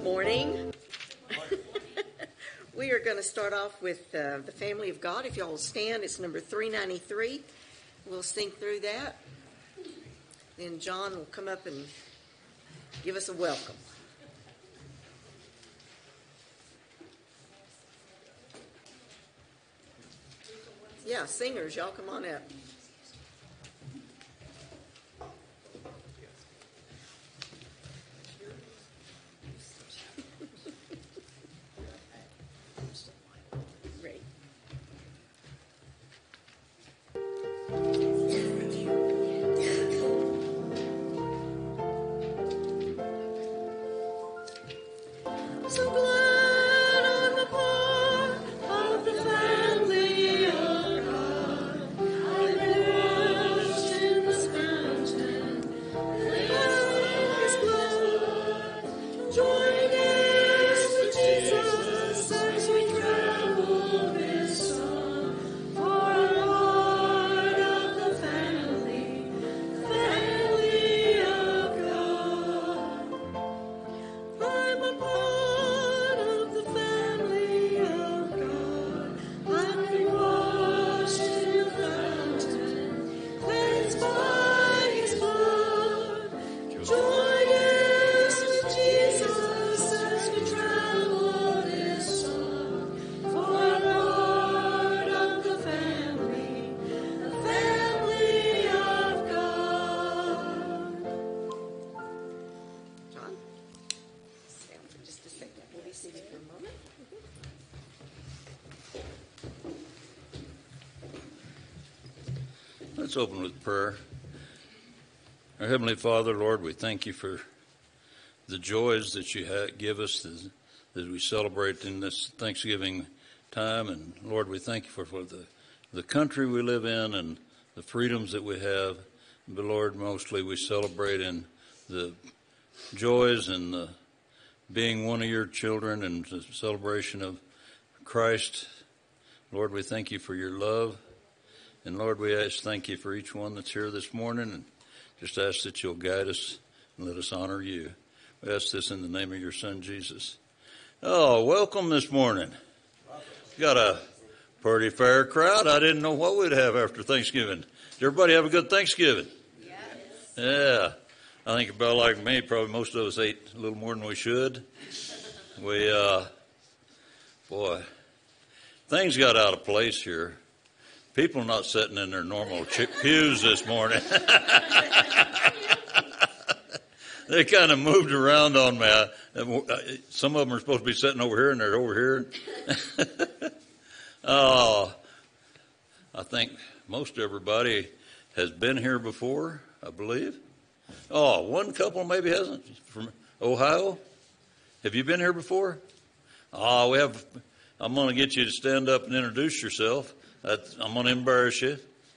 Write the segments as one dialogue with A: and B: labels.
A: Morning. We are going to start off with the Family of God. If y'all will stand, it's number 393. We'll sing through that. Then John will come up and give us a welcome. Yeah, singers, y'all come on up.
B: Let's open with prayer. Our Heavenly Father, Lord, we thank you for the joys that you give us as we celebrate in this Thanksgiving time. And Lord, we thank you for the country we live in and the freedoms that we have. But Lord, mostly we celebrate in the joys and the being one of your children and the celebration of Christ. Lord, we thank you for your love. And Lord, we thank you for each one that's here this morning, and just ask that you'll guide us and let us honor you. We ask this in the name of your Son, Jesus. Oh, welcome this morning. Got a pretty fair crowd. I didn't know what we'd have after Thanksgiving. Did everybody have a good Thanksgiving?
A: Yes.
B: Yeah. I think about like me, probably most of us ate a little more than we should. Things got out of place here. People not sitting in their normal pews this morning. They kind of moved around on me. Some of them are supposed to be sitting over here, and they're over here. I think most everybody has been here before, I believe. Oh, one couple maybe hasn't, from Ohio. Have you been here before? I'm going to get you to stand up and introduce yourself. I'm going to embarrass you.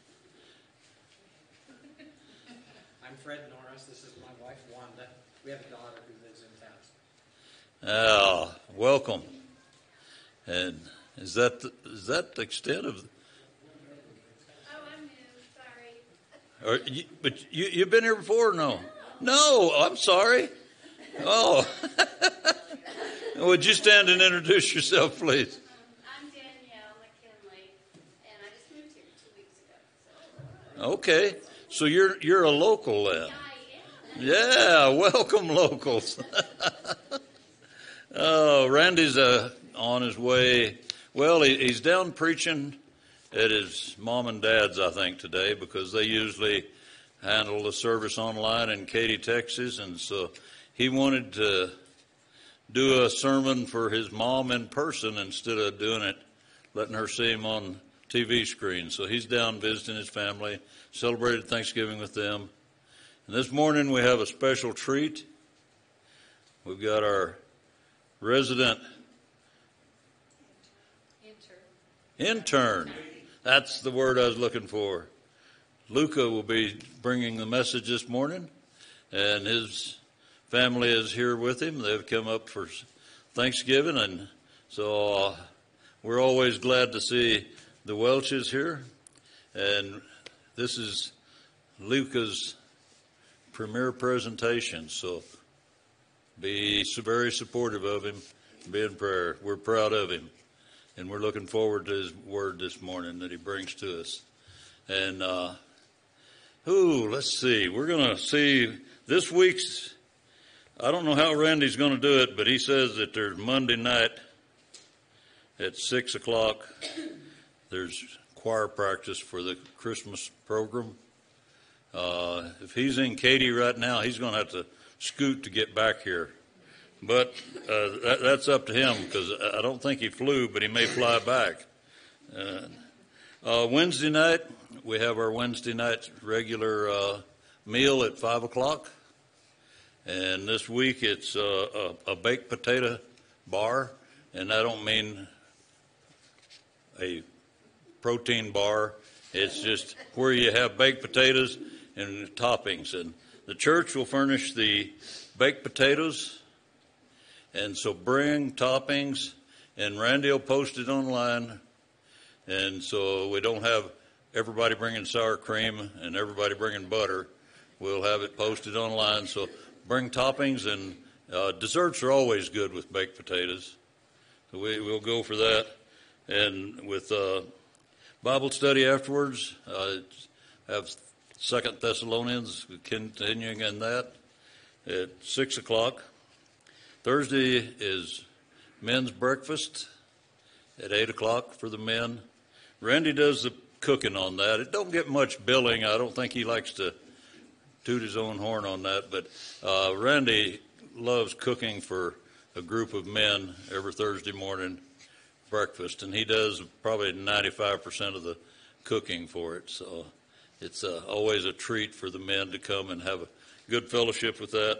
C: I'm Fred Norris. This is my wife, Wanda. We have a daughter who lives in town.
B: Welcome. And is that the extent of?
D: Oh, I'm new. Sorry.
B: But you've been here before? Or no. No, I'm sorry. Oh. Would you stand and introduce yourself, please?
D: I'm Danielle McKinley, and I just moved here 2 weeks ago.
B: Okay, so you're a local then.
D: I am.
B: Yeah, welcome locals. Oh, Randy's on his way. Well, he's down preaching at his mom and dad's, I think, today, because they usually handle the service online in Katy, Texas, and so he wanted to do a sermon for his mom in person instead of letting her see him on TV screen. So he's down visiting his family, celebrated Thanksgiving with them. And this morning we have a special treat. We've got our resident intern. That's the word I was looking for. Luca will be bringing the message this morning, and his family is here with him. They've come up for Thanksgiving, and so we're always glad to see the Welches here. And this is Luca's premiere presentation. So Be very supportive of him. Be in prayer. We're proud of him, and we're looking forward to his word this morning that he brings to us. And let's see. We're going to see this week's. I don't know how Randy's going to do it, but he says that there's Monday night at 6 o'clock. There's choir practice for the Christmas program. If he's in Katy right now, he's going to have to scoot to get back here. But that's up to him, because I don't think he flew, but he may fly back. Wednesday night, we have our Wednesday night regular meal at 5 o'clock. And this week it's a baked potato bar, and I don't mean a protein bar. It's just where you have baked potatoes and toppings. And the church will furnish the baked potatoes, and so bring toppings, and Randy will post it online. And so we don't have everybody bringing sour cream and everybody bringing butter. We'll have it posted online. So bring toppings, and desserts are always good with baked potatoes. So we'll go for that. And with Bible study afterwards, have 2 Thessalonians, continuing in that at 6 o'clock. Thursday is men's breakfast at 8 o'clock for the men. Randy does the cooking on that. It don't get much billing. I don't think he likes to toot his own horn on that, but Randy loves cooking for a group of men every Thursday morning breakfast, and he does probably 95% of the cooking for it. So it's always a treat for the men to come and have a good fellowship with that.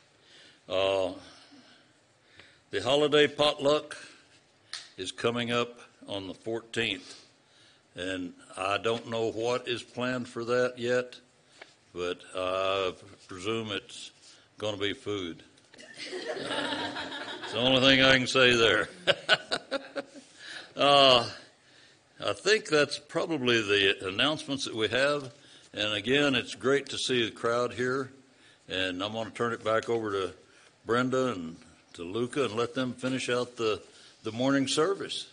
B: The holiday potluck is coming up on the 14th, and I don't know what is planned for that yet, but I presume it's going to be food. It's the only thing I can say there. I think that's probably the announcements that we have. And again, it's great to see the crowd here. And I'm going to turn it back over to Brenda and to Luca and let them finish out the morning service.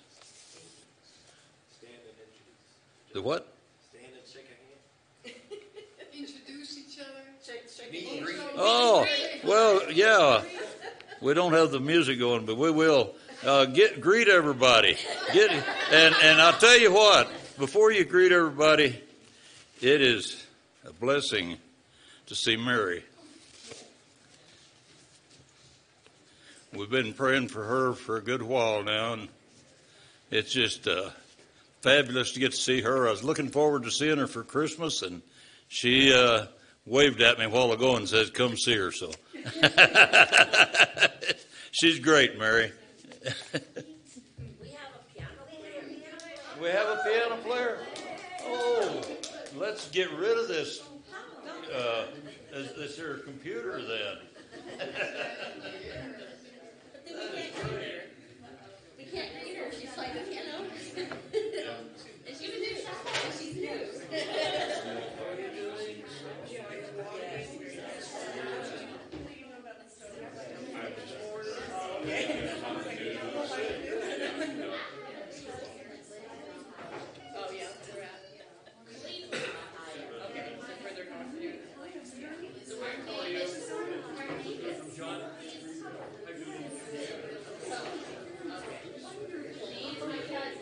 B: The what?
C: Stand and shake a hand.
E: Introduce each other.
C: Meet and greet.
B: Oh, well, yeah. We don't have the music going, but we will. Greet everybody. And I'll tell you what, before you greet everybody, it is a blessing to see Mary. We've been praying for her for a good while now, and it's just fabulous to get to see her. I was looking forward to seeing her for Christmas, and she waved at me a while ago and says, "Come see her." So she's great, Mary.
F: We have a piano player.
B: We have a piano player? Oh, let's get rid of this here computer then.
F: We can't read her. She's playing the piano. And she's new. She's new.
D: Please, because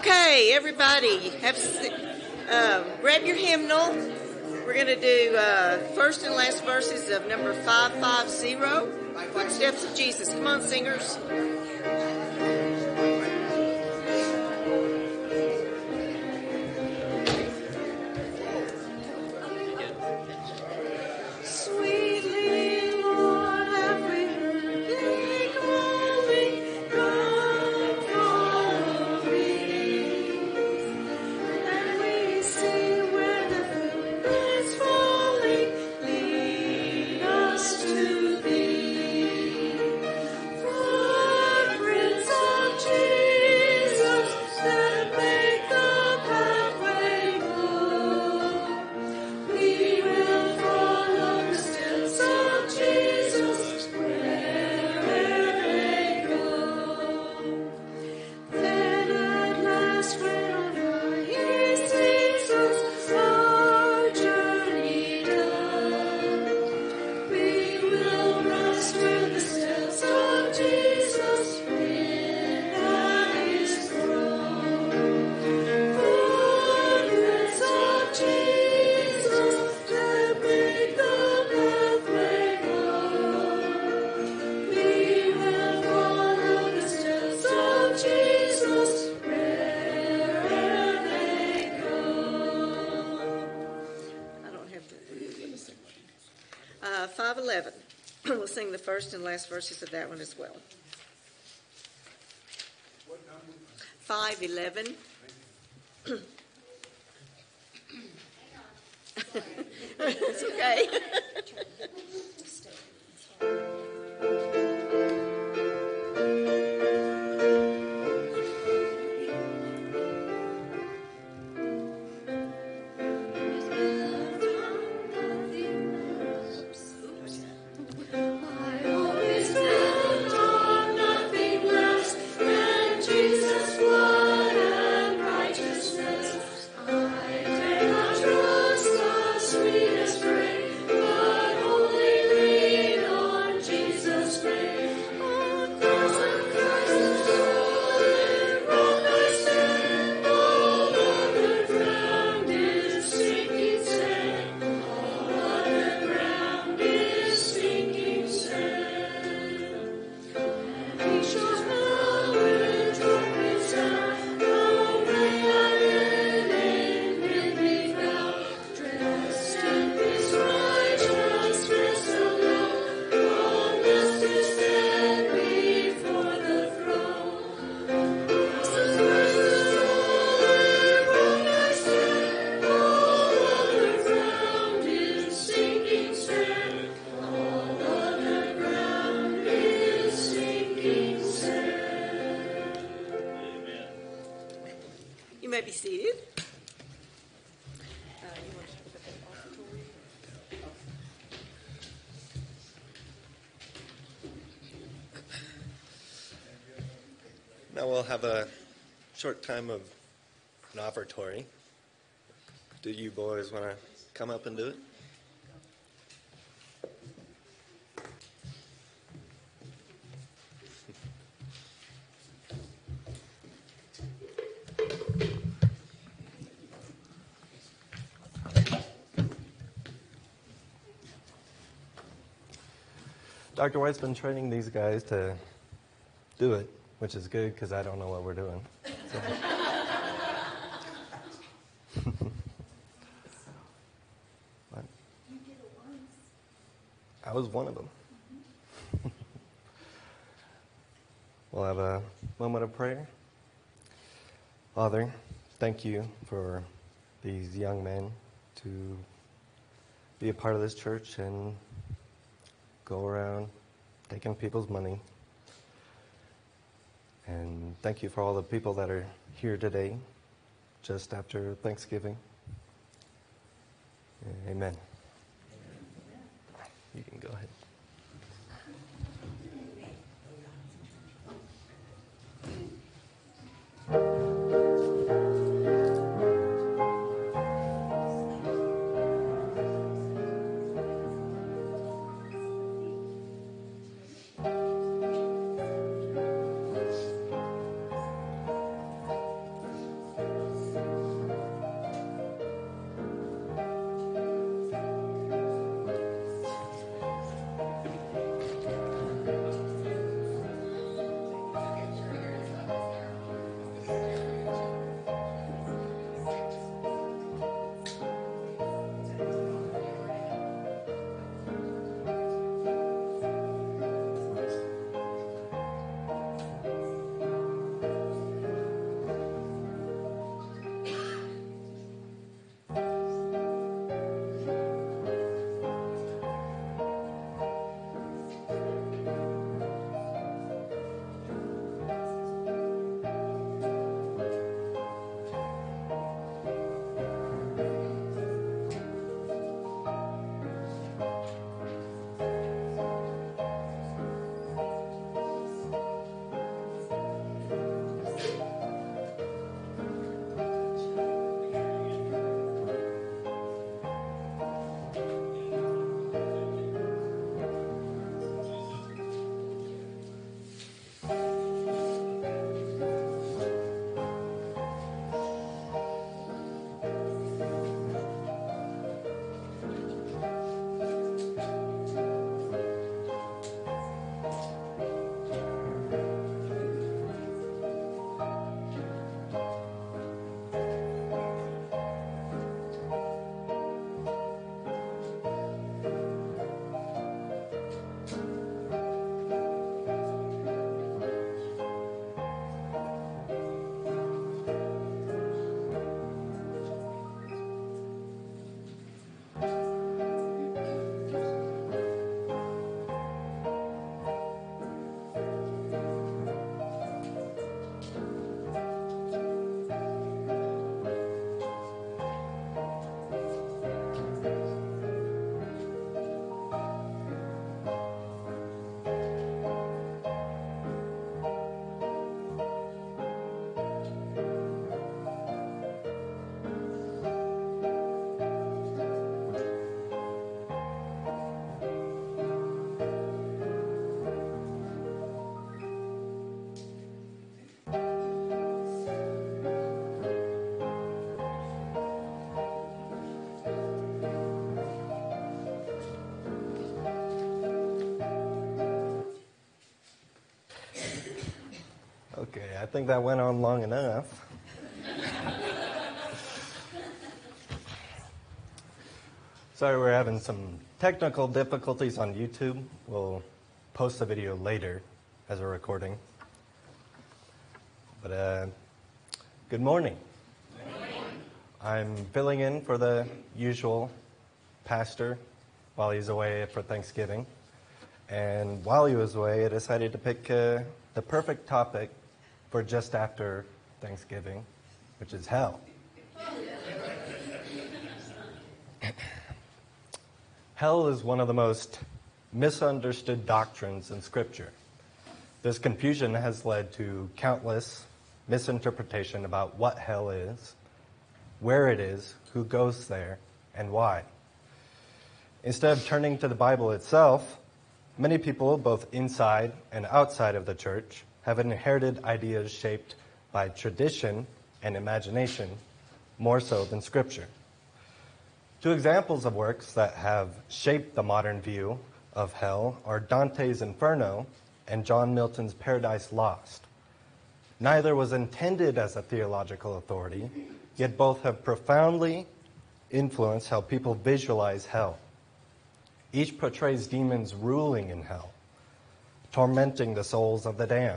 A: Okay, everybody, grab your hymnal. We're going to do first and last verses of number 550, Footsteps of Jesus. Come on, singers. I don't have the 511. We'll sing the first and last verses of that one as well. 511. It's okay. You may be seated.
G: Now we'll have a short time of an offertory. Do you boys want to come up and do it? Dr. White's been training these guys to do it, which is good because I don't know what we're doing. So. What?
F: You did it once.
G: I was one of them. We'll have a moment of prayer. Father, thank you for these young men to be a part of this church and go around taking people's money. And thank you for all the people that are here today, just after Thanksgiving. Amen. You can go ahead. Okay, I think that went on long enough. Sorry, we're having some technical difficulties on YouTube. We'll post the video later as a recording. But good morning.
F: Good morning.
G: I'm filling in for the usual pastor while he's away for Thanksgiving. And while he was away, I decided to pick the perfect topic for just after Thanksgiving, which is hell. Hell is one of the most misunderstood doctrines in Scripture. This confusion has led to countless misinterpretation about what hell is, where it is, who goes there, and why. Instead of turning to the Bible itself, many people, both inside and outside of the church, have inherited ideas shaped by tradition and imagination more so than Scripture. Two examples of works that have shaped the modern view of hell are Dante's Inferno and John Milton's Paradise Lost. Neither was intended as a theological authority, yet both have profoundly influenced how people visualize hell. Each portrays demons ruling in hell, tormenting the souls of the damned.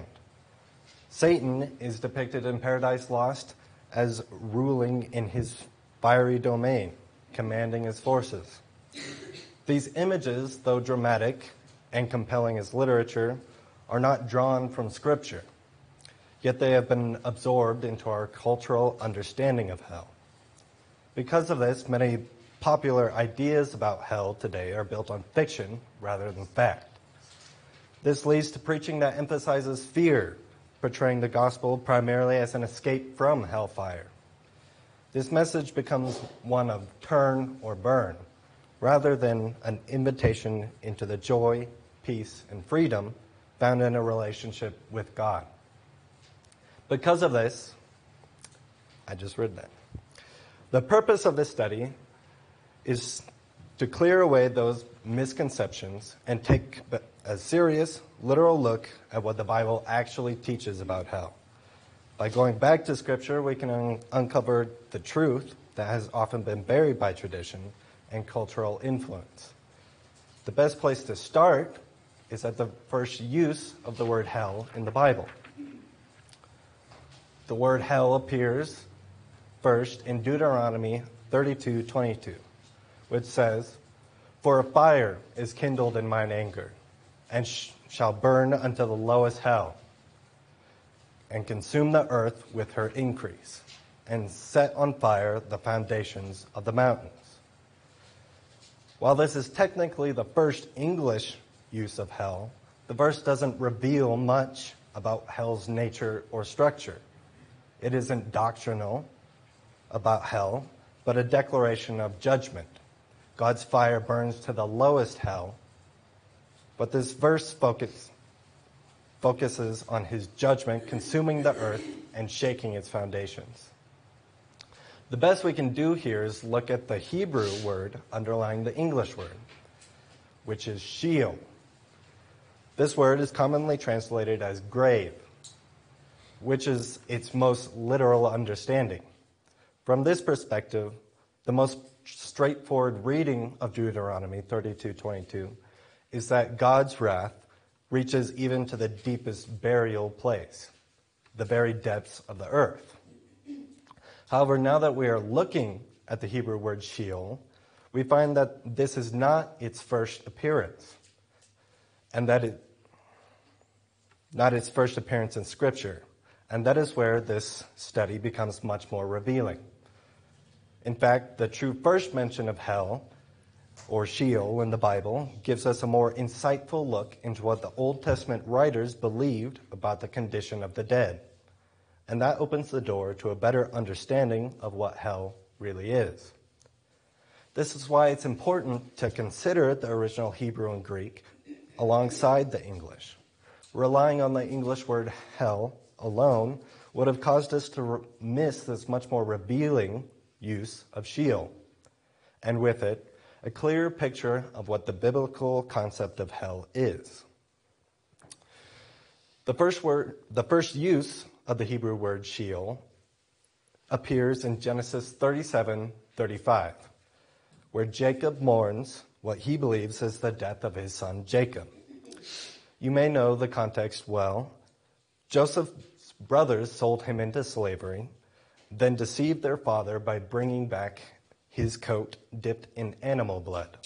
G: Satan is depicted in Paradise Lost as ruling in his fiery domain, commanding his forces. These images, though dramatic and compelling as literature, are not drawn from Scripture, yet they have been absorbed into our cultural understanding of hell. Because of this, many popular ideas about hell today are built on fiction rather than fact. This leads to preaching that emphasizes fear, portraying the gospel primarily as an escape from hellfire. This message becomes one of turn or burn, rather than an invitation into the joy, peace, and freedom found in a relationship with God. Because of this, I just read that. The purpose of this study is to clear away those misconceptions and take a serious, literal look at what the Bible actually teaches about hell. By going back to Scripture, we can uncover the truth that has often been buried by tradition and cultural influence. The best place to start is at the first use of the word hell in the Bible. The word hell appears first in Deuteronomy 32:22, which says, "For a fire is kindled in mine anger, and shall burn unto the lowest hell, and consume the earth with her increase, and set on fire the foundations of the mountains." While this is technically the first English use of hell, the verse doesn't reveal much about hell's nature or structure. It isn't doctrinal about hell, but a declaration of judgment. God's fire burns to the lowest hell, but this verse focuses on his judgment, consuming the earth and shaking its foundations. The best we can do here is look at the Hebrew word underlying the English word, which is Sheol. This word is commonly translated as grave, which is its most literal understanding. From this perspective, the most straightforward reading of Deuteronomy 32:22 is that God's wrath reaches even to the deepest burial place, the very depths of the earth. However, now that we are looking at the Hebrew word Sheol, we find that this is not its first appearance, and that not its first appearance in Scripture, and that is where this study becomes much more revealing. In fact, the true first mention of hell, or Sheol in the Bible, gives us a more insightful look into what the Old Testament writers believed about the condition of the dead. And that opens the door to a better understanding of what hell really is. This is why it's important to consider the original Hebrew and Greek alongside the English. Relying on the English word hell alone would have caused us to miss this much more revealing use of Sheol, and with it, a clearer picture of what the biblical concept of hell is. The first use of the Hebrew word Sheol appears in Genesis 37:35, where Jacob mourns what he believes is the death of his son Jacob. You may know the context well. Joseph's brothers sold him into slavery, then deceived their father by bringing back his coat dipped in animal blood.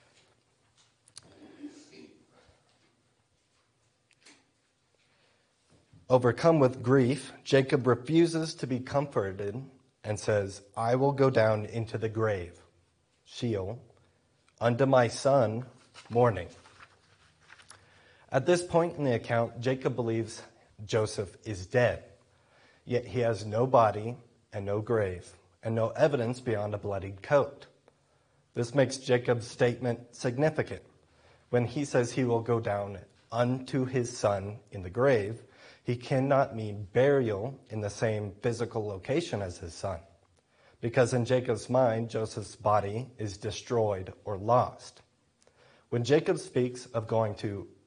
G: Overcome with grief, Jacob refuses to be comforted and says, I will go down into the grave, Sheol, unto my son, mourning. At this point in the account, Jacob believes Joseph is dead, yet he has no body and no grave, and no evidence beyond a bloodied coat. This makes Jacob's statement significant. When he says he will go down unto his son in the grave, he cannot mean burial in the same physical location as his son, because in Jacob's mind, Joseph's body is destroyed or lost. When Jacob speaks of going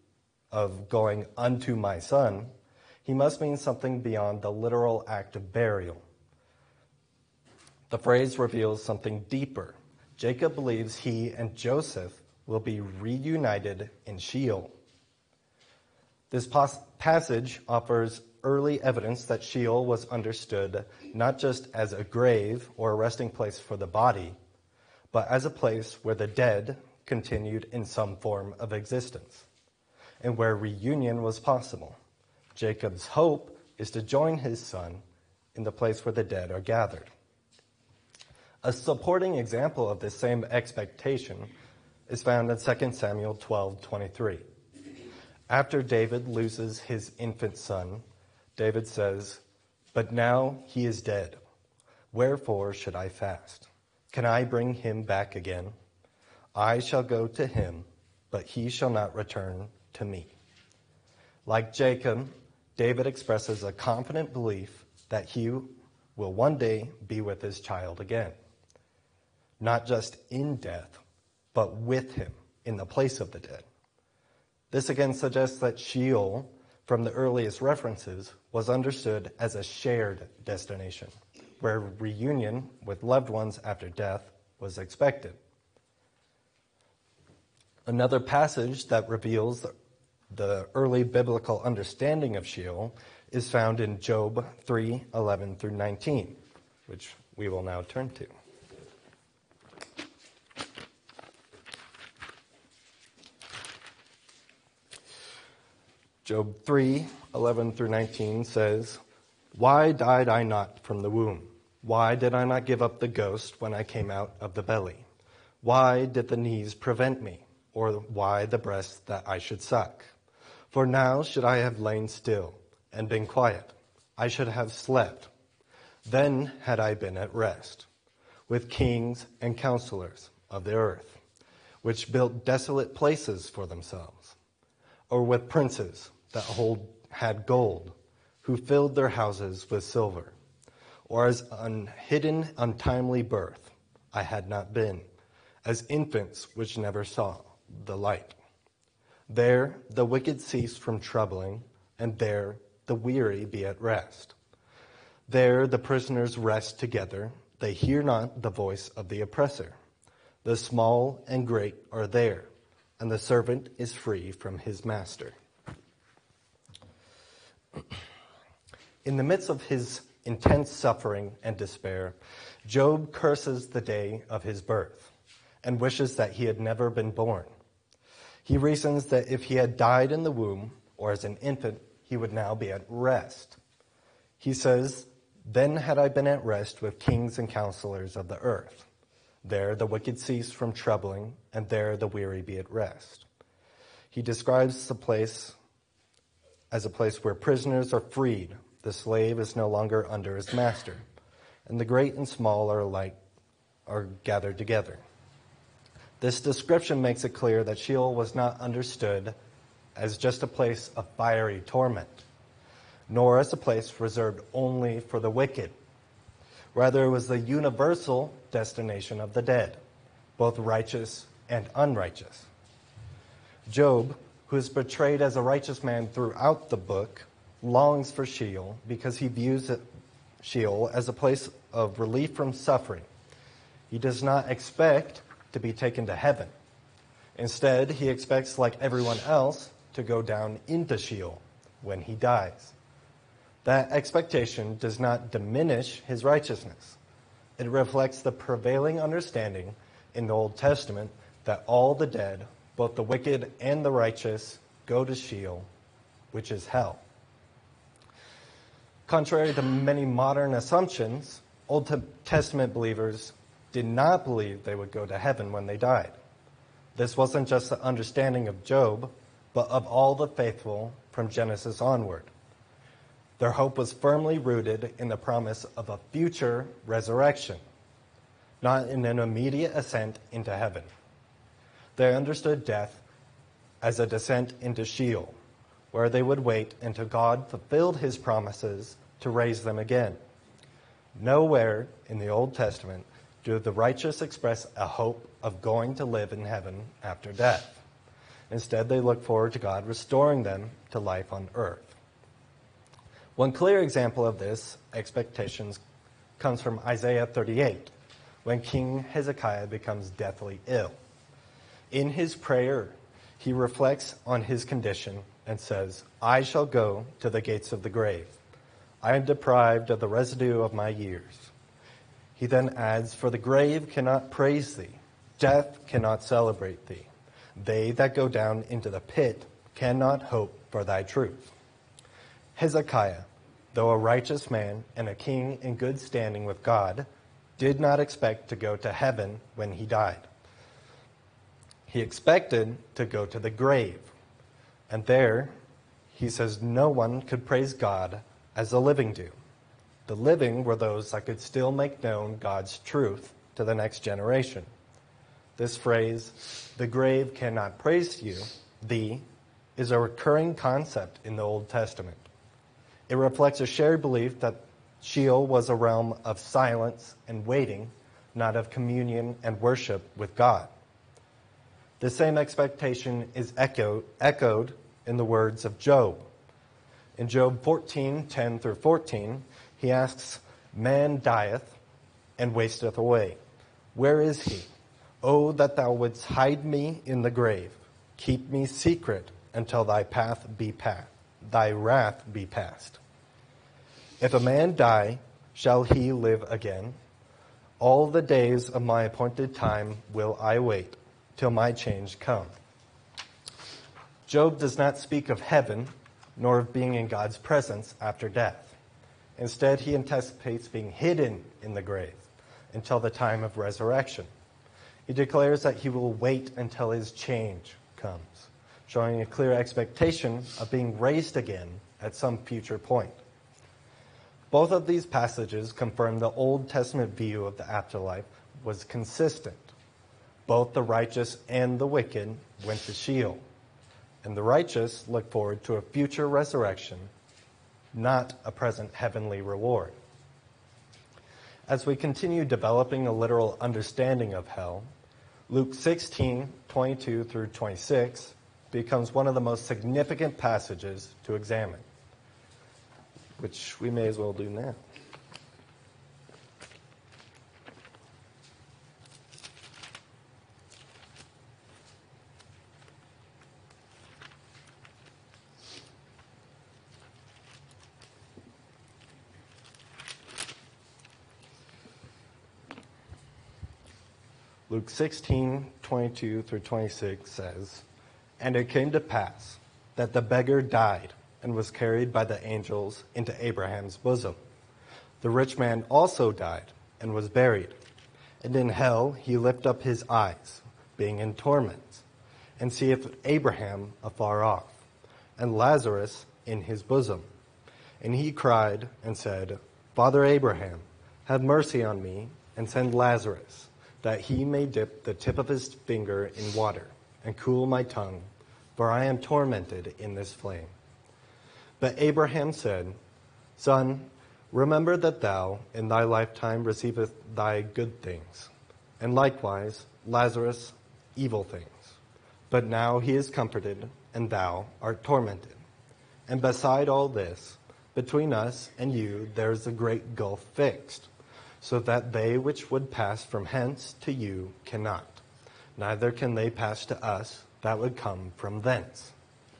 G: unto my son, he must mean something beyond the literal act of burial. The phrase reveals something deeper. Jacob believes he and Joseph will be reunited in Sheol. This passage offers early evidence that Sheol was understood not just as a grave or a resting place for the body, but as a place where the dead continued in some form of existence, and where reunion was possible. Jacob's hope is to join his son in the place where the dead are gathered. A supporting example of this same expectation is found in 2 Samuel 12:23. After David loses his infant son, David says, But now he is dead. Wherefore should I fast? Can I bring him back again? I shall go to him, but he shall not return to me. Like Jacob, David expresses a confident belief that he will one day be with his child again. Not just in death, but with him in the place of the dead. This again suggests that Sheol, from the earliest references, was understood as a shared destination, where reunion with loved ones after death was expected. Another passage that reveals the early biblical understanding of Sheol is found in Job 3:11 through 19, which we will now turn to. Job 3:11 through 19 says, Why died I not from the womb? Why did I not give up the ghost when I came out of the belly? Why did the knees prevent me? Or why the breast that I should suck? For now should I have lain still and been quiet. I should have slept. Then had I been at rest with kings and counselors of the earth, which built desolate places for themselves, or with princes that had gold, who filled their houses with silver, or as hidden untimely birth I had not been, as infants which never saw the light. There the wicked cease from troubling, and there the weary be at rest. There the prisoners rest together, they hear not the voice of the oppressor. The small and great are there, and the servant is free from his master. In the midst of his intense suffering and despair, Job curses the day of his birth and wishes that he had never been born. He reasons that if he had died in the womb or as an infant, he would now be at rest. He says, Then had I been at rest with kings and counselors of the earth. There the wicked cease from troubling, and there the weary be at rest. He describes the place as a place where prisoners are freed. The slave is no longer under his master, and the great and small are gathered together. This description makes it clear that Sheol was not understood as just a place of fiery torment, nor as a place reserved only for the wicked. Rather, it was the universal destination of the dead, both righteous and unrighteous. Job, who is portrayed as a righteous man throughout the book, longs for Sheol because he views Sheol as a place of relief from suffering. He does not expect to be taken to heaven. Instead, he expects, like everyone else, to go down into Sheol when he dies. That expectation does not diminish his righteousness. It reflects the prevailing understanding in the Old Testament that all the dead, both the wicked and the righteous, go to Sheol, which is hell. Contrary to many modern assumptions, Old Testament believers did not believe they would go to heaven when they died. This wasn't just the understanding of Job, but of all the faithful from Genesis onward. Their hope was firmly rooted in the promise of a future resurrection, not in an immediate ascent into heaven. They understood death as a descent into Sheol, where they would wait until God fulfilled his promises to raise them again. Nowhere in the Old Testament do the righteous express a hope of going to live in heaven after death. Instead, they look forward to God restoring them to life on earth. One clear example of this expectations comes from Isaiah 38, when King Hezekiah becomes deathly ill. In his prayer, he reflects on his condition and says, "I shall go to the gates of the grave. I am deprived of the residue of my years." He then adds, "For the grave cannot praise thee, death cannot celebrate thee. They that go down into the pit cannot hope for thy truth." Hezekiah, though a righteous man and a king in good standing with God, did not expect to go to heaven when he died. He expected to go to the grave. And there, he says, no one could praise God as the living do. The living were those that could still make known God's truth to the next generation. This phrase, "the grave cannot praise you," is a recurring concept in the Old Testament. It reflects a shared belief that Sheol was a realm of silence and waiting, not of communion and worship with God. The same expectation is echoed in the words of Job. In Job 14:10 through 14, he asks, "Man dieth and wasteth away. Where is he? Oh, that thou wouldst hide me in the grave. Keep me secret until thy wrath be past. If a man die, shall he live again? All the days of my appointed time will I wait, till my change come." Job does not speak of heaven, nor of being in God's presence after death. Instead, he anticipates being hidden in the grave until the time of resurrection. He declares that he will wait until his change comes, showing a clear expectation of being raised again at some future point. Both of these passages confirm the Old Testament view of the afterlife was consistent. Both the righteous and the wicked went to Sheol, and the righteous look forward to a future resurrection, not a present heavenly reward. As we continue developing a literal understanding of hell, Luke 16:22 through 26 becomes one of the most significant passages to examine, which we may as well do now. Luke 16:22 through 26 says, "And it came to pass that the beggar died and was carried by the angels into Abraham's bosom. The rich man also died and was buried. And in hell he lifted up his eyes, being in torments, and seeth Abraham afar off, and Lazarus in his bosom. And he cried and said, Father Abraham, have mercy on me, and send Lazarus, that he may dip the tip of his finger in water, and cool my tongue, for I am tormented in this flame. But Abraham said, Son, remember that thou in thy lifetime receivest thy good things, and likewise Lazarus evil things. But now he is comforted, and thou art tormented. And beside all this, between us and you there is a great gulf fixed, so that they which would pass from hence to you cannot, neither can they pass to us that would come from thence.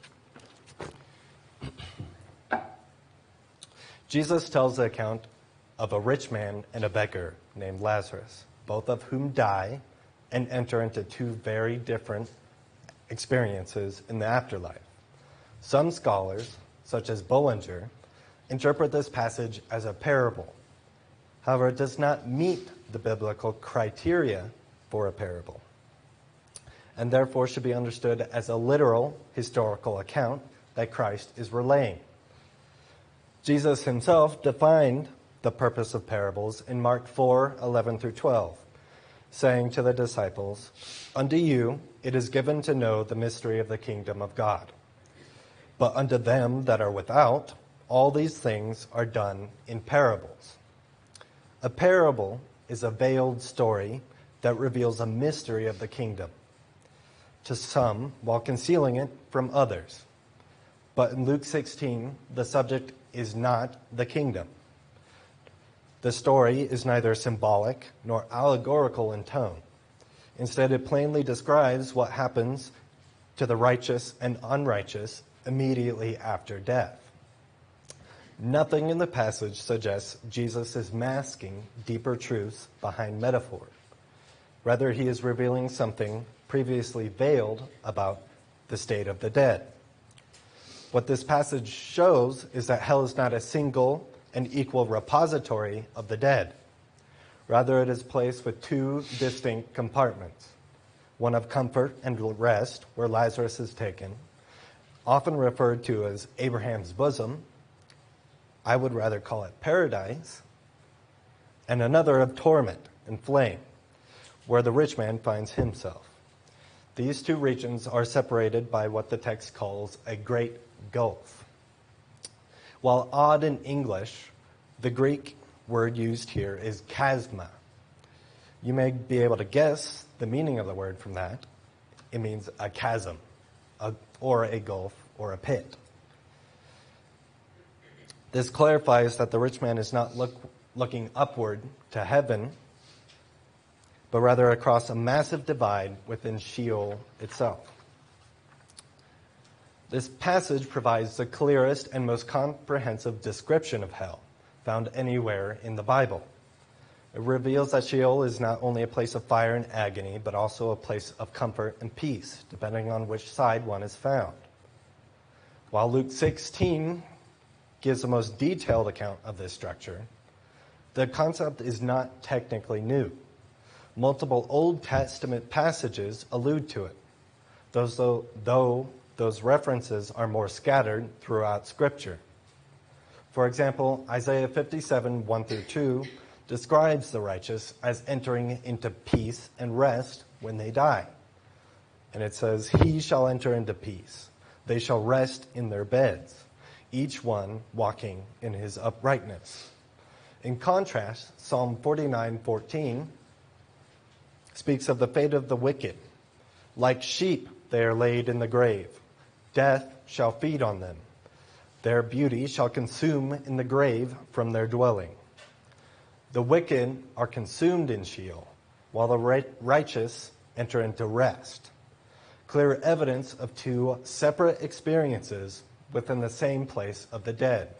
G: Jesus tells the account of a rich man and a beggar named Lazarus, both of whom die and enter into two very different experiences in the afterlife. Some scholars, such as Bullinger, interpret this passage as a parable. However, it does not meet the biblical criteria for a parable, and therefore should be understood as a literal historical account that Christ is relaying. Jesus himself defined the purpose of parables in Mark 4:11-12, saying to the disciples, "Unto you it is given to know the mystery of the kingdom of God. But unto them that are without, all these things are done in parables." A parable is a veiled story that reveals a mystery of the kingdom to some while concealing it from others. But in Luke 16, the subject is not the kingdom. The story is neither symbolic nor allegorical in tone. Instead, it plainly describes what happens to the righteous and unrighteous immediately after death. Nothing in the passage suggests Jesus is masking deeper truths behind metaphor. Rather, he is revealing something previously veiled about the state of the dead. What this passage shows is that hell is not a single and equal repository of the dead. Rather, it is placed with two distinct compartments, one of comfort and rest, where Lazarus is taken, often referred to as Abraham's bosom. I would rather call it paradise, and another of torment and flame, where the rich man finds himself. These two regions are separated by what the text calls a great gulf. While odd in English, the Greek word used here is chasma. You may be able to guess the meaning of the word from that. It means a chasm, or a gulf, or a pit. This clarifies that the rich man is not looking upward to heaven, but rather across a massive divide within Sheol itself. This passage provides the clearest and most comprehensive description of hell found anywhere in the Bible. It reveals that Sheol is not only a place of fire and agony, but also a place of comfort and peace, depending on which side one is found. While Luke 16 gives the most detailed account of this structure, the concept is not technically new. Multiple Old Testament passages allude to it, though those references are more scattered throughout Scripture. For example, Isaiah 57, 1-2 describes the righteous as entering into peace and rest when they die. And it says, "He shall enter into peace. They shall rest in their beds, each one walking in his uprightness." In contrast, Psalm 49:14 speaks of the fate of the wicked. "Like sheep they are laid in the grave. Death shall feed on them. Their beauty shall consume in the grave from their dwelling." The wicked are consumed in Sheol, while the righteous enter into rest. Clear evidence of two separate experiences within the same place of the dead.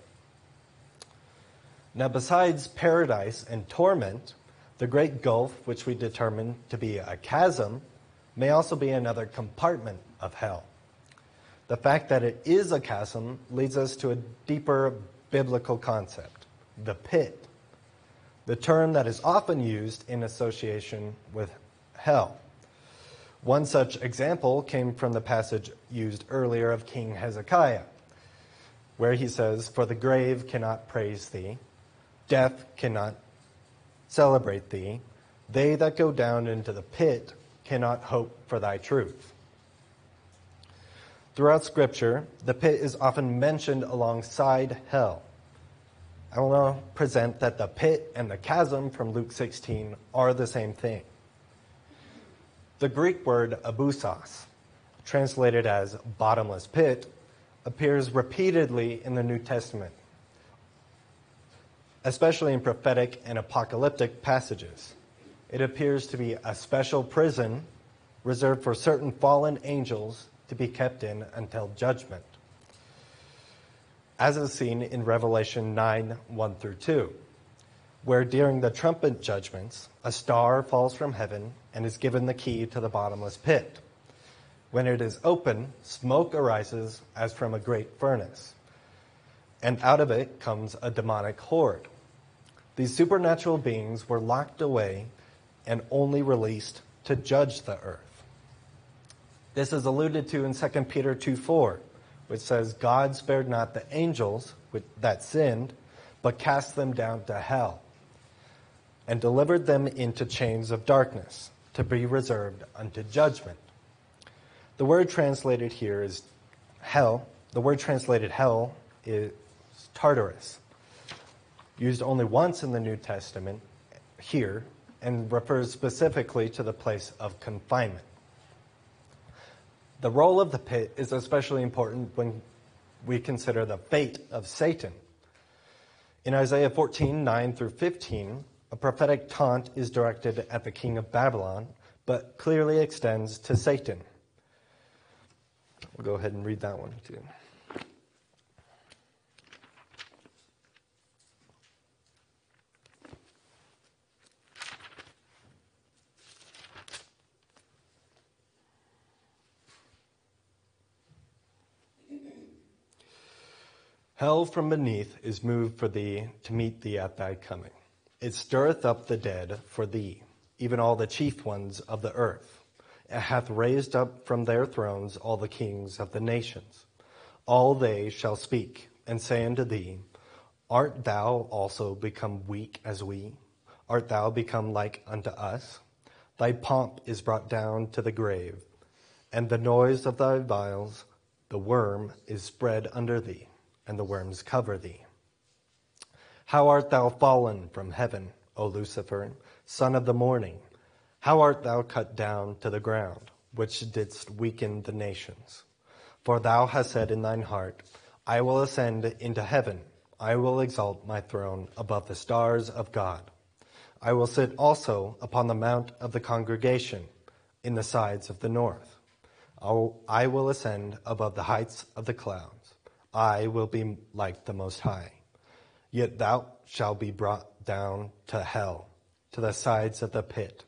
G: Now, besides paradise and torment, the great gulf, which we determine to be a chasm, may also be another compartment of hell. The fact that it is a chasm leads us to a deeper biblical concept, the pit, the term that is often used in association with hell. One such example came from the passage used earlier of King Hezekiah, where he says, "For the grave cannot praise thee, death cannot celebrate thee, they that go down into the pit cannot hope for thy truth." Throughout Scripture, the pit is often mentioned alongside hell. I will now present that the pit and the chasm from Luke 16 are the same thing. The Greek word abyssos, translated as bottomless pit, appears repeatedly in the New Testament, especially in prophetic and apocalyptic passages. It appears to be a special prison reserved for certain fallen angels to be kept in until judgment, as is seen in Revelation 9, 1 through 2, where during the trumpet judgments, a star falls from heaven and is given the key to the bottomless pit. When it is open, smoke arises as from a great furnace, and out of it comes a demonic horde. These supernatural beings were locked away and only released to judge the earth. This is alluded to in 2 Peter 2:4, which says, God spared not the angels that sinned, but cast them down to hell, and delivered them into chains of darkness, to be reserved unto judgment. The word translated here is hell. The word translated hell is Tartarus, used only once in the New Testament here, and refers specifically to the place of confinement. The role of the pit is especially important when we consider the fate of Satan. In Isaiah 14, 9 through 15, a prophetic taunt is directed at the king of Babylon, but clearly extends to Satan. We'll go ahead and read that one too. Hell from beneath is moved for thee to meet thee at thy coming. It stirreth up the dead for thee, even all the chief ones of the earth. It hath raised up from their thrones all the kings of the nations. All they shall speak and say unto thee, Art thou also become weak as we? Art thou become like unto us? Thy pomp is brought down to the grave, and the noise of thy vials, the worm is spread under thee, and the worms cover thee. How art thou fallen from heaven, O Lucifer, son of the morning? How art thou cut down to the ground, which didst weaken the nations? For thou hast said in thine heart, I will ascend into heaven. I will exalt my throne above the stars of God. I will sit also upon the mount of the congregation in the sides of the north. I will ascend above the heights of the clouds. I will be like the Most High. Yet thou shalt be brought down to hell, to the sides of the pit.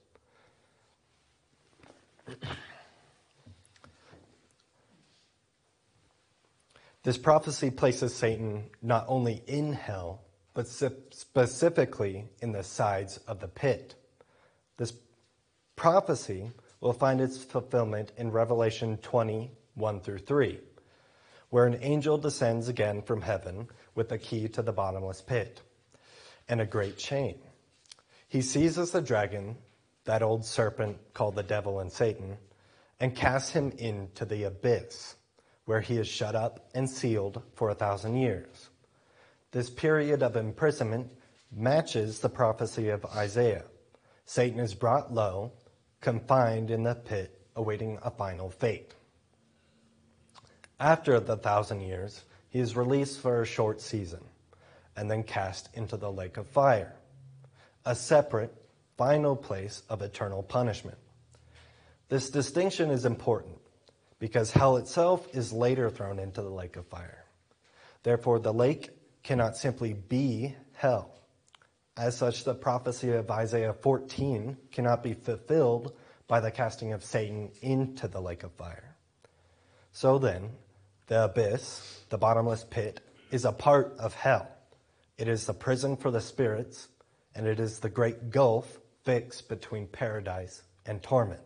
G: This prophecy places Satan not only in hell, but specifically in the sides of the pit. This prophecy will find its fulfillment in Revelation 20, 1 through 3. Where an angel descends again from heaven with the key to the bottomless pit and a great chain. He seizes the dragon, that old serpent called the devil and Satan, and casts him into the abyss, where he is shut up and sealed for 1,000 years. This period of imprisonment matches the prophecy of Isaiah. Satan is brought low, confined in the pit, awaiting a final fate. After the 1,000 years, he is released for a short season and then cast into the lake of fire, a separate, final place of eternal punishment. This distinction is important because hell itself is later thrown into the lake of fire. Therefore, the lake cannot simply be hell. As such, the prophecy of Isaiah 14 cannot be fulfilled by the casting of Satan into the lake of fire. So then, the abyss, the bottomless pit, is a part of hell. It is the prison for the spirits, and it is the great gulf fixed between paradise and torment.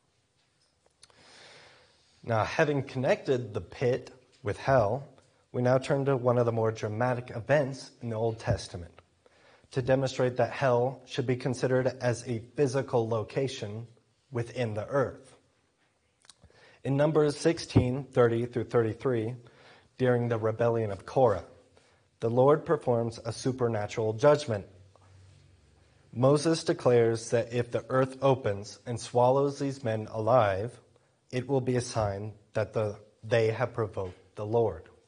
G: Now, having connected the pit with hell, we now turn to one of the more dramatic events in the Old Testament to demonstrate that hell should be considered as a physical location within the earth. In Numbers 16, 30 through 33, during the rebellion of Korah, the Lord performs a supernatural judgment. Moses declares that if the earth opens and swallows these men alive, it will be a sign that they have provoked the Lord.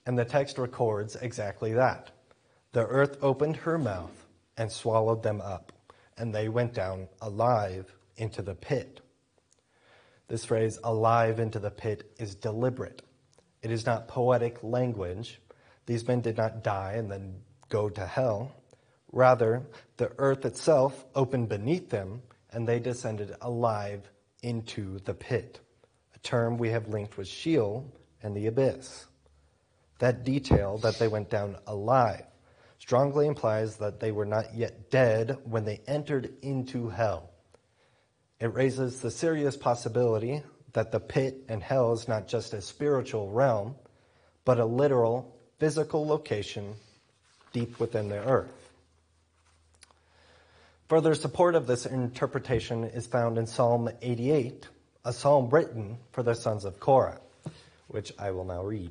G: And the text records exactly that. The earth opened her mouth and swallowed them up, and they went down alive into the pit. This phrase, alive into the pit, is deliberate. It is not poetic language. These men did not die and then go to hell. Rather, the earth itself opened beneath them, and they descended alive into the pit, a term we have linked with Sheol and the abyss. That detail, that they went down alive, strongly implies that they were not yet dead when they entered into hell. It raises the serious possibility that the pit and hell is not just a spiritual realm, but a literal, physical location deep within the earth. Further support of this interpretation is found in Psalm 88, a psalm written for the sons of Korah, which I will now read.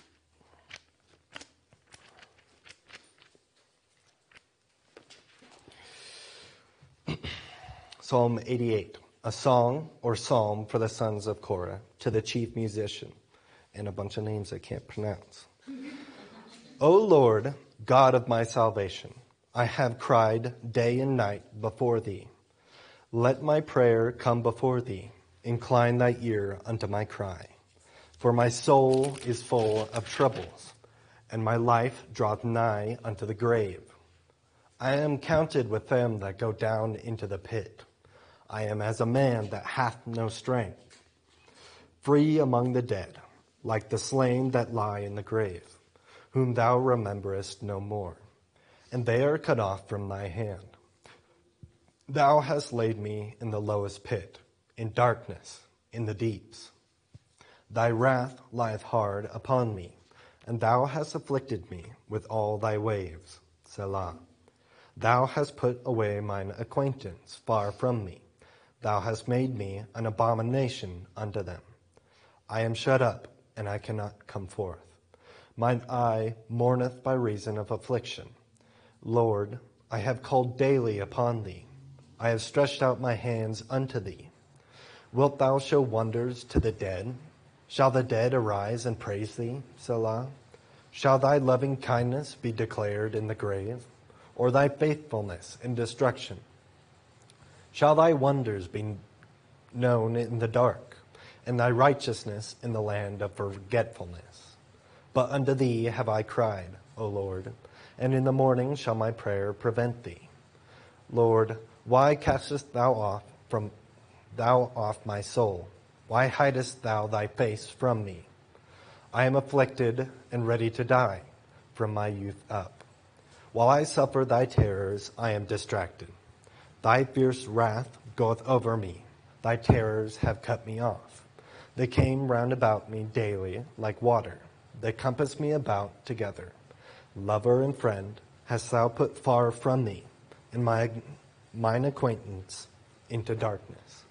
G: Psalm 88, a song or psalm for the sons of Korah, to the chief musician, and a bunch of names I can't pronounce. O Lord, God of my salvation, I have cried day and night before thee. Let my prayer come before thee. Incline thy ear unto my cry. For my soul is full of troubles, and my life draweth nigh unto the grave. I am counted with them that go down into the pit. I am as a man that hath no strength, free among the dead, like the slain that lie in the grave, whom thou rememberest no more, and they are cut off from thy hand. Thou hast laid me in the lowest pit, in darkness, in the deeps. Thy wrath lieth hard upon me, and thou hast afflicted me with all thy waves. Selah. Thou hast put away mine acquaintance far from me. Thou hast made me an abomination unto them. I am shut up, and I cannot come forth. Mine eye mourneth by reason of affliction. Lord, I have called daily upon thee. I have stretched out my hands unto thee. Wilt thou show wonders to the dead? Shall the dead arise and praise thee, Selah? Shall thy loving kindness be declared in the grave, or thy faithfulness in destruction? Shall thy wonders be known in the dark, and thy righteousness in the land of forgetfulness? But unto thee have I cried, O Lord, and in the morning shall my prayer prevent thee. Lord, why castest thou off my soul? Why hidest thou thy face from me? I am afflicted and ready to die from my youth up. While I suffer thy terrors, I am distracted. Thy fierce wrath goeth over me. Thy terrors have cut me off. They came round about me daily like water. They compass me about together. Lover and friend hast thou put far from me, and mine acquaintance into darkness.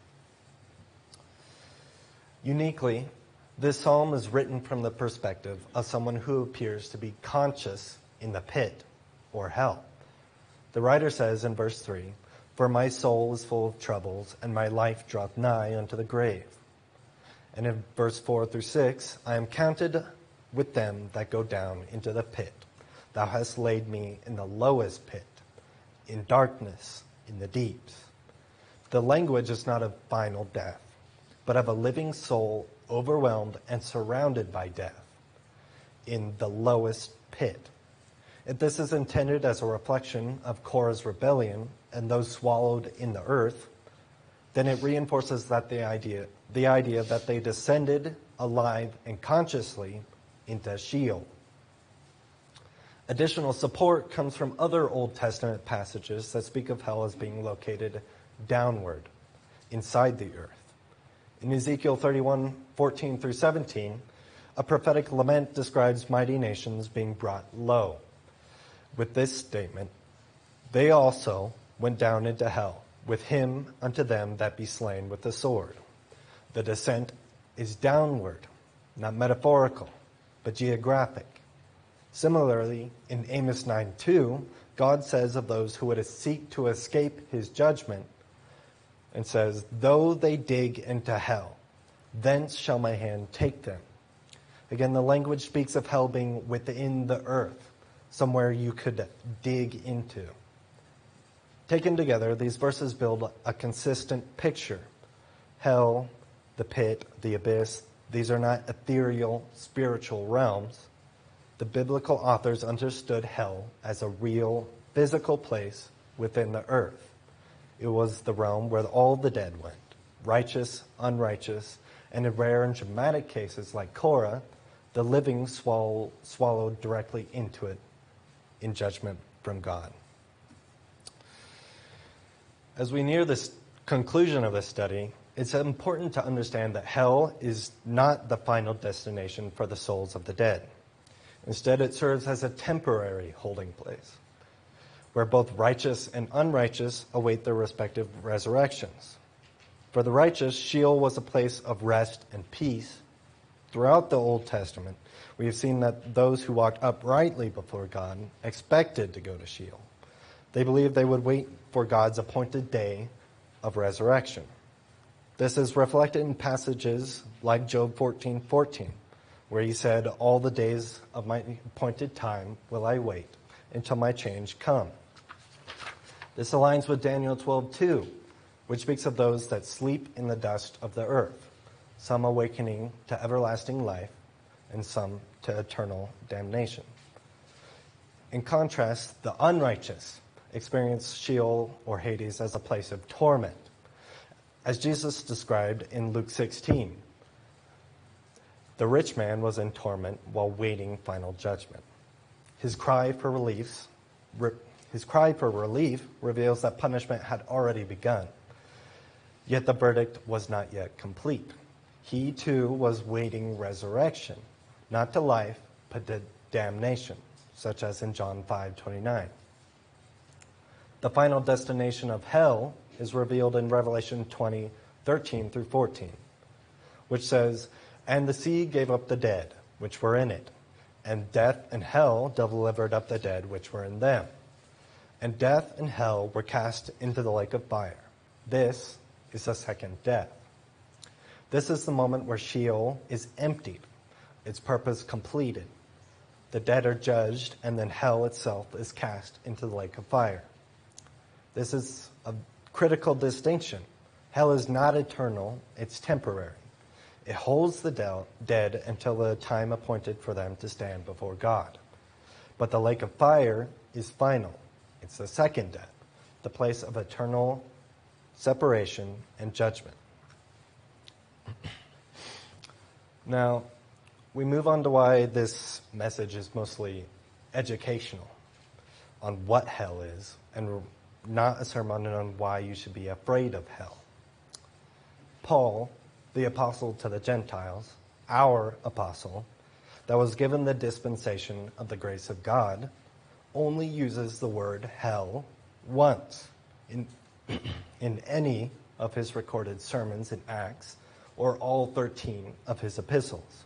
G: Uniquely, this psalm is written from the perspective of someone who appears to be conscious in the pit or hell. The writer says in verse 3, "For my soul is full of troubles, and my life draweth nigh unto the grave." And in verse 4 through 6, "I am counted with them that go down into the pit. Thou hast laid me in the lowest pit, in darkness, in the deeps." The language is not of final death, but of a living soul overwhelmed and surrounded by death, in the lowest pit. If this is intended as a reflection of Korah's rebellion and those swallowed in the earth, then it reinforces that the idea that they descended alive and consciously into Sheol. Additional support comes from other Old Testament passages that speak of hell as being located downward, inside the earth. In Ezekiel 31:14 through 17, a prophetic lament describes mighty nations being brought low. With this statement, "They also went down into hell, with him unto them that be slain with the sword." The descent is downward, not metaphorical, but geographic. Similarly, in Amos 9:2, God says of those who would seek to escape his judgment, and says, "Though they dig into hell, thence shall my hand take them." Again, the language speaks of hell being within the earth, somewhere you could dig into. Taken together, these verses build a consistent picture. Hell, the pit, the abyss, these are not ethereal, spiritual realms. The biblical authors understood hell as a real, physical place within the earth. It was the realm where all the dead went, righteous, unrighteous, and in rare and dramatic cases like Korah, the living swallowed directly into it in judgment from God. As we near this conclusion of this study, it's important to understand that hell is not the final destination for the souls of the dead. Instead, it serves as a temporary holding place, where both righteous and unrighteous await their respective resurrections. For the righteous, Sheol was a place of rest and peace. Throughout the Old Testament, we have seen that those who walked uprightly before God expected to go to Sheol. They believed they would wait for God's appointed day of resurrection. This is reflected in passages like Job 14:14, where he said, "All the days of my appointed time will I wait until my change come." This aligns with Daniel 12:2, which speaks of those that sleep in the dust of the earth, some awakening to everlasting life and some to eternal damnation. In contrast, the unrighteous experience Sheol or Hades as a place of torment. As Jesus described in Luke 16, the rich man was in torment while waiting final judgment. His cry for relief reveals that punishment had already begun, yet the verdict was not yet complete. He too was waiting resurrection, not to life, but to damnation, such as in John 5:29. The final destination of hell is revealed in Revelation 20:13 through 14, which says, "And the sea gave up the dead, which were in it, and death and hell delivered up the dead which were in them. And death and hell were cast into the lake of fire. This is the second death." This is the moment where Sheol is emptied, its purpose completed. The dead are judged, and then hell itself is cast into the lake of fire. This is a critical distinction. Hell is not eternal, it's temporary. It holds the dead until the time appointed for them to stand before God. But the lake of fire is final. It's the second death, the place of eternal separation and judgment. Now, we move on to why this message is mostly educational on what hell is, and not a sermon on why you should be afraid of hell. Paul, the apostle to the Gentiles, our apostle, that was given the dispensation of the grace of God, only uses the word hell once in any of his recorded sermons in Acts or all 13 of his epistles.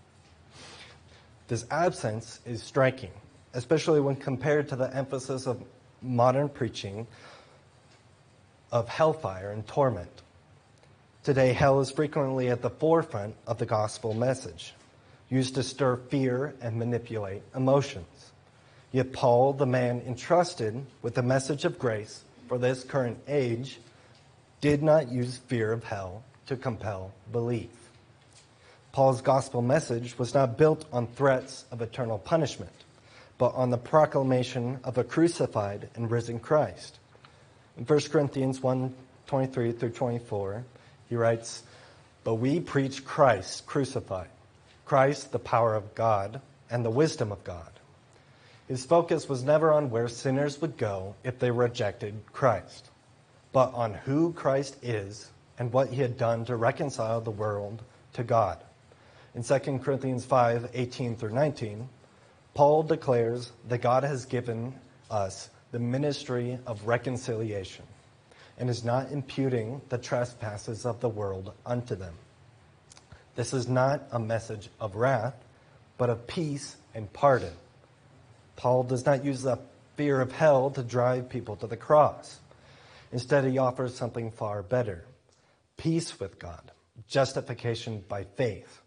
G: This absence is striking, especially when compared to the emphasis of modern preaching of hellfire and torment. Today, hell is frequently at the forefront of the gospel message, used to stir fear and manipulate emotions. Yet Paul, the man entrusted with the message of grace for this current age, did not use fear of hell to compel belief. Paul's gospel message was not built on threats of eternal punishment, but on the proclamation of a crucified and risen Christ. In 1 Corinthians 1:23 through 24, he writes, "But we preach Christ crucified, Christ the power of God and the wisdom of God." His focus was never on where sinners would go if they rejected Christ, but on who Christ is and what he had done to reconcile the world to God. In 2 Corinthians 5:18 through 19, Paul declares that God has given us the ministry of reconciliation and is not imputing the trespasses of the world unto them. This is not a message of wrath, but of peace and pardon. Paul does not use the fear of hell to drive people to the cross. Instead, he offers something far better: peace with God, justification by faith,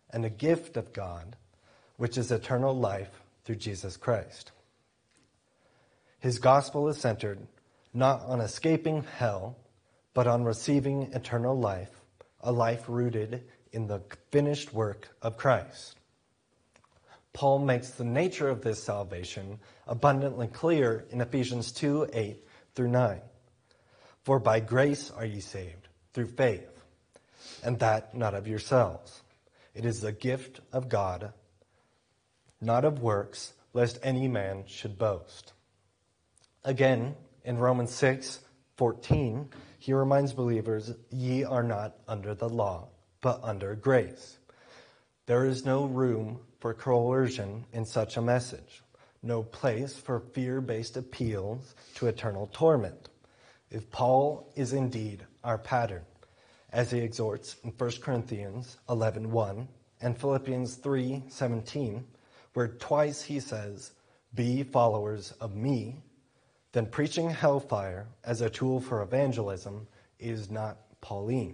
G: and a gift of God, which is eternal life through Jesus Christ. His gospel is centered not on escaping hell, but on receiving eternal life, a life rooted in the finished work of Christ. Paul makes the nature of this salvation abundantly clear in Ephesians 2:8-9. For by grace are ye saved, through faith, and that not of yourselves. It is the gift of God, not of works, lest any man should boast. Again, in Romans 6:14, he reminds believers, ye are not under the law, but under grace. There is no room for coercion in such a message, no place for fear-based appeals to eternal torment. If Paul is indeed our pattern, as he exhorts in 1 Corinthians 11:1 and Philippians 3:17, where twice he says, be followers of me, then preaching hellfire as a tool for evangelism is not Pauline.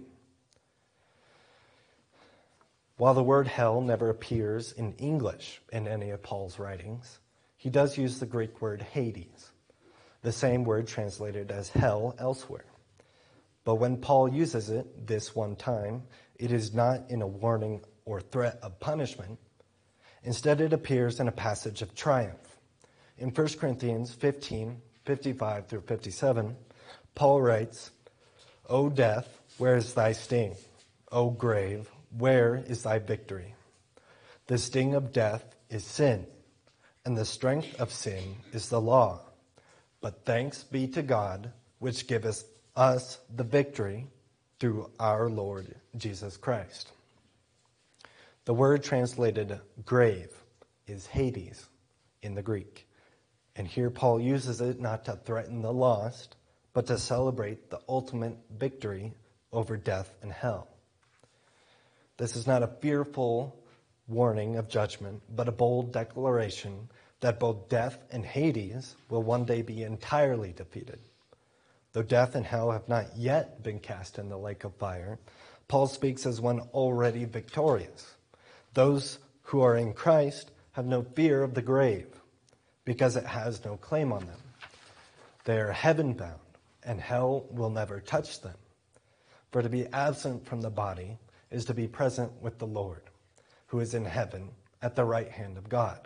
G: While the word hell never appears in English in any of Paul's writings, he does use the Greek word Hades, the same word translated as hell elsewhere. But when Paul uses it this one time, it is not in a warning or threat of punishment. Instead, it appears in a passage of triumph. In 1 Corinthians 15:55-57, Paul writes, O death, where is thy sting? O grave, where is thy victory? The sting of death is sin, and the strength of sin is the law. But thanks be to God, which giveth us the victory through our Lord Jesus Christ. The word translated grave is Hades in the Greek. And here Paul uses it not to threaten the lost, but to celebrate the ultimate victory over death and hell. This is not a fearful warning of judgment, but a bold declaration that both death and Hades will one day be entirely defeated. Though death and hell have not yet been cast in the lake of fire, Paul speaks as one already victorious. Those who are in Christ have no fear of the grave, because it has no claim on them. They are heaven-bound, and hell will never touch them. For to be absent from the body is to be present with the Lord, who is in heaven at the right hand of God.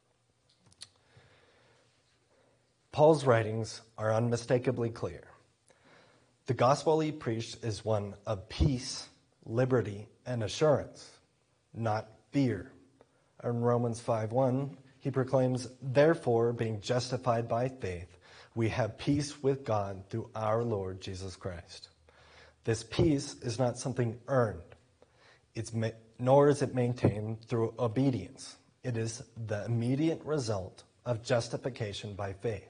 G: Paul's writings are unmistakably clear. The gospel he preached is one of peace, liberty, and assurance, not fear. In Romans 5:1, he proclaims, therefore, being justified by faith, we have peace with God through our Lord Jesus Christ. This peace is not something earned, nor is it maintained through obedience. It is the immediate result of justification by faith.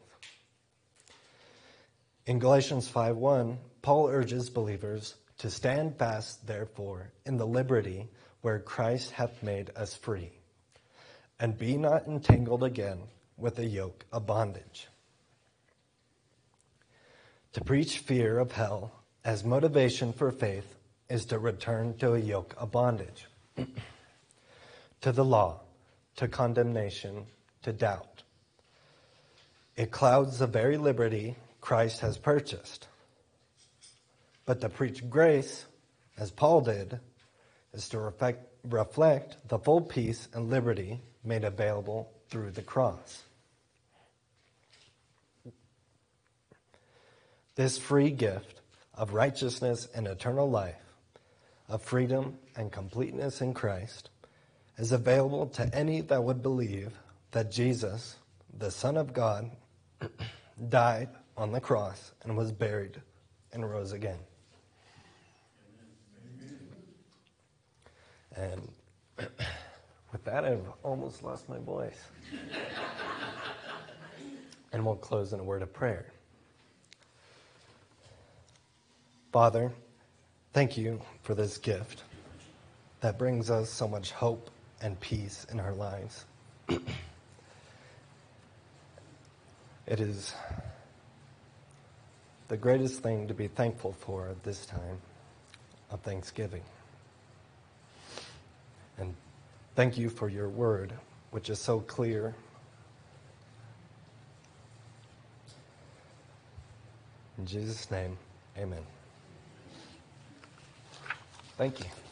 G: In Galatians 5:1, Paul urges believers to stand fast, therefore, in the liberty where Christ hath made us free, and be not entangled again with a yoke of bondage. To preach fear of hell as motivation for faith is to return to a yoke of bondage, to the law, to condemnation, to doubt. It clouds the very liberty Christ has purchased. But to preach grace, as Paul did, is to reflect the full peace and liberty made available through the cross. This free gift of righteousness and eternal life, of freedom and completeness in Christ, is available to any that would believe that Jesus, the Son of God, died on the cross and was buried and rose again. And with that, I've almost lost my voice. And we'll close in a word of prayer. Father, thank you for this gift that brings us so much hope and peace in our lives. It is the greatest thing to be thankful for at this time of Thanksgiving. And Thank you for your word, which is so clear. In Jesus' name, amen. Thank you.